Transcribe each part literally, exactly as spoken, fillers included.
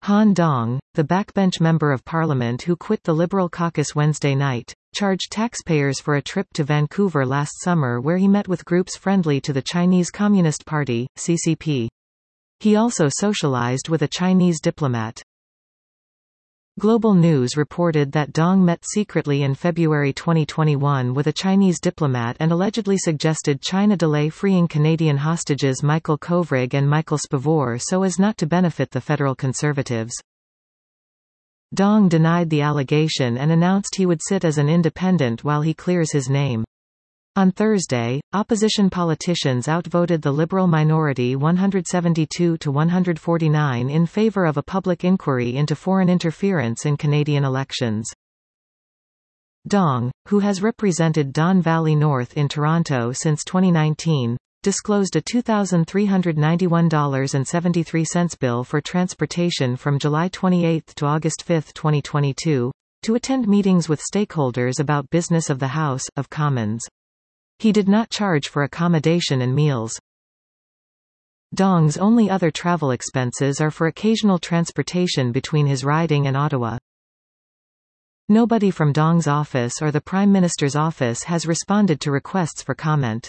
Han Dong, the backbench member of parliament who quit the Liberal caucus Wednesday night, charged taxpayers for a trip to Vancouver last summer where he met with groups friendly to the Chinese Communist Party, C C P. He also socialized with a Chinese diplomat. Global News reported that Dong met secretly in February twenty twenty-one with a Chinese diplomat and allegedly suggested China delay freeing Canadian hostages Michael Kovrig and Michael Spavor so as not to benefit the federal Conservatives. Dong denied the allegation and announced he would sit as an independent while he clears his name. On Thursday, opposition politicians outvoted the Liberal minority one hundred seventy-two to one hundred forty-nine in favor of a public inquiry into foreign interference in Canadian elections. Dong, who has represented Don Valley North in Toronto since twenty nineteen, disclosed a two thousand three hundred ninety-one dollars and seventy-three cents bill for transportation from July twenty-eighth to August fifth twenty twenty-two, to attend meetings with stakeholders about business of the House of Commons. He did not charge for accommodation and meals. Dong's only other travel expenses are for occasional transportation between his riding and Ottawa. Nobody from Dong's office or the Prime Minister's office has responded to requests for comment.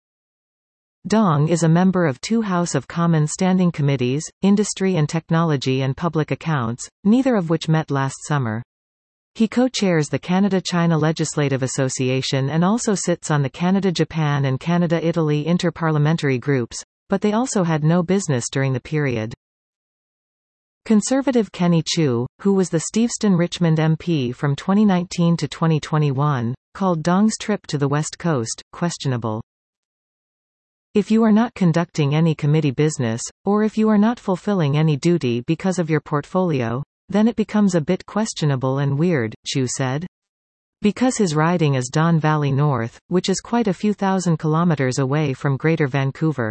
Dong is a member of two House of Commons standing committees, Industry and Technology and Public Accounts, neither of which met last summer. He co-chairs the Canada-China Legislative Association and also sits on the Canada-Japan and Canada-Italy Inter-Parliamentary Groups, but they also had no business during the period. Conservative Kenny Chiu, who was the Steveston-Richmond M P from twenty nineteen to twenty twenty-one, called Dong's trip to the West Coast questionable. If you are not conducting any committee business, or if you are not fulfilling any duty because of your portfolio, then it becomes a bit questionable and weird, Chiu said. Because his riding is Don Valley North, which is quite a few thousand kilometers away from Greater Vancouver.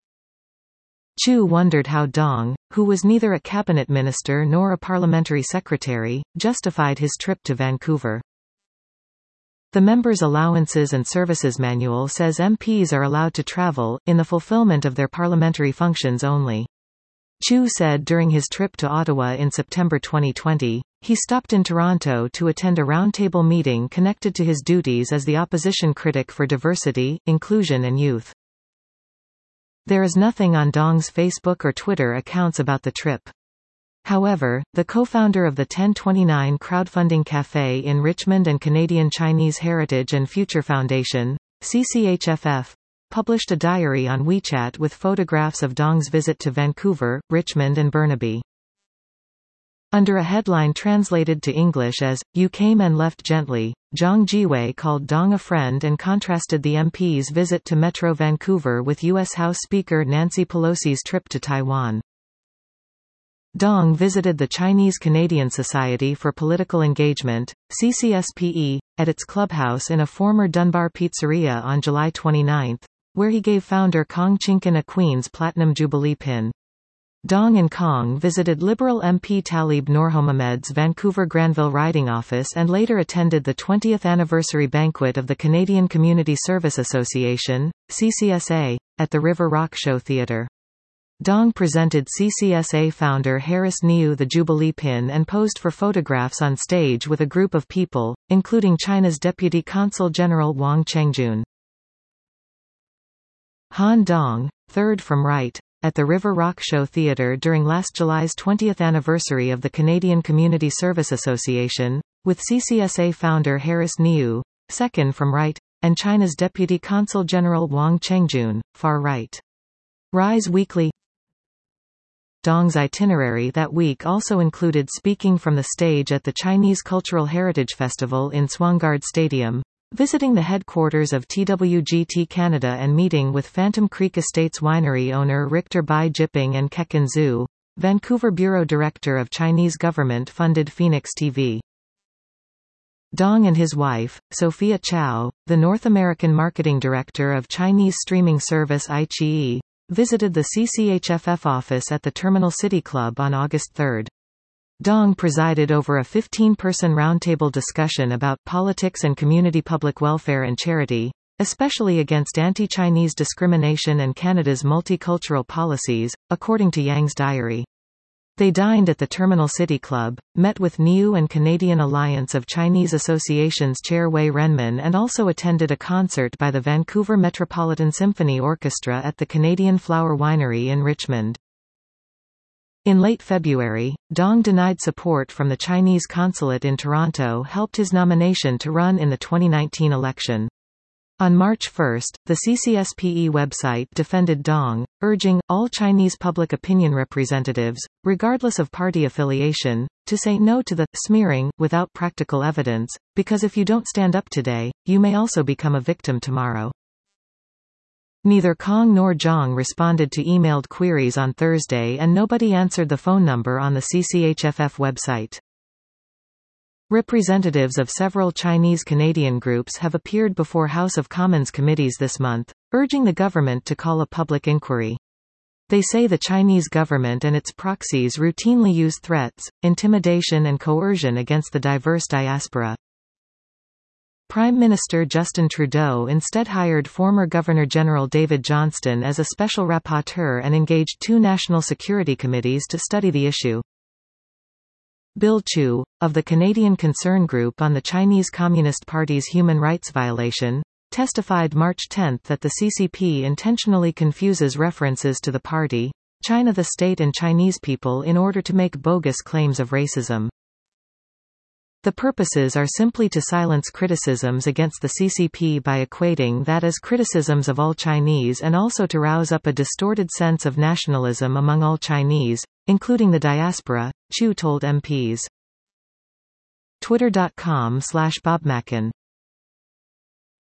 Chiu wondered how Dong, who was neither a cabinet minister nor a parliamentary secretary, justified his trip to Vancouver. The Members' Allowances and Services Manual says M Ps are allowed to travel, in the fulfillment of their parliamentary functions only. Chiu said during his trip to Ottawa in September twenty twenty, he stopped in Toronto to attend a roundtable meeting connected to his duties as the opposition critic for diversity, inclusion and youth. There is nothing on Dong's Facebook or Twitter accounts about the trip. However, the co-founder of the ten twenty-nine crowdfunding cafe in Richmond and Canadian Chinese Heritage and Future Foundation, C C H F F, published a diary on WeChat with photographs of Dong's visit to Vancouver, Richmond and Burnaby. Under a headline translated to English as, "You came and left gently," Zhang Jiwei called Dong a friend and contrasted the M P's visit to Metro Vancouver with U S House Speaker Nancy Pelosi's trip to Taiwan. Dong visited the Chinese-Canadian Society for Political Engagement, C C S P E, at its clubhouse in a former Dunbar pizzeria on July twenty-ninth, where he gave founder Kong Chinkin a Queen's Platinum Jubilee pin. Dong and Kong visited Liberal M P Talib Noormohamed's Vancouver Granville riding office and later attended the twentieth anniversary banquet of the Canadian Community Service Association, C C S A, at the River Rock Show Theatre. Dong presented C C S A founder Harris Niu the Jubilee pin and posed for photographs on stage with a group of people, including China's Deputy Consul General Wang Chengjun. Han Dong, third from right, at the River Rock Show Theatre during last July's twentieth anniversary of the Canadian Community Service Association, with C C S A founder Harris Niu, second from right, and China's Deputy Consul General Wang Chengjun, far right. Rise Weekly. Dong's itinerary that week also included speaking from the stage at the Chinese Cultural Heritage Festival in Swangard Stadium, visiting the headquarters of T W G T Canada and meeting with Phantom Creek Estates winery owner Richter Bai Jipping and Kekin Zhu, Vancouver Bureau Director of Chinese government-funded Phoenix T V. Dong and his wife, Sophia Chow, the North American Marketing Director of Chinese streaming service iQIYI, visited the C C H F F office at the Terminal City Club on August third. Dong presided over a fifteen-person roundtable discussion about politics and community public welfare and charity, especially against anti-Chinese discrimination and Canada's multicultural policies, according to Yang's diary. They dined at the Terminal City Club, met with N U and Canadian Alliance of Chinese Associations Chair Wei Renmin, and also attended a concert by the Vancouver Metropolitan Symphony Orchestra at the Canadian Flower Winery in Richmond. In late February, Dong denied support from the Chinese consulate in Toronto helped his nomination to run in the twenty nineteen election. On March first, the C C S P E website defended Dong, urging all Chinese public opinion representatives, regardless of party affiliation, to say no to the smearing without practical evidence, because if you don't stand up today, you may also become a victim tomorrow. Neither Kong nor Zhang responded to emailed queries on Thursday, and nobody answered the phone number on the C C H F F website. Representatives of several Chinese-Canadian groups have appeared before House of Commons committees this month, urging the government to call a public inquiry. They say the Chinese government and its proxies routinely use threats, intimidation and coercion against the diverse diaspora. Prime Minister Justin Trudeau instead hired former Governor-General David Johnston as a special rapporteur and engaged two national security committees to study the issue. Bill Chu, of the Canadian Concern Group on the Chinese Communist Party's human rights violation, testified March tenth that the C C P intentionally confuses references to the party, China the state and Chinese people in order to make bogus claims of racism. The purposes are simply to silence criticisms against the C C P by equating that as criticisms of all Chinese, and also to rouse up a distorted sense of nationalism among all Chinese, including the diaspora, Chu told M Ps. Twitter dot com slash Bob Mackin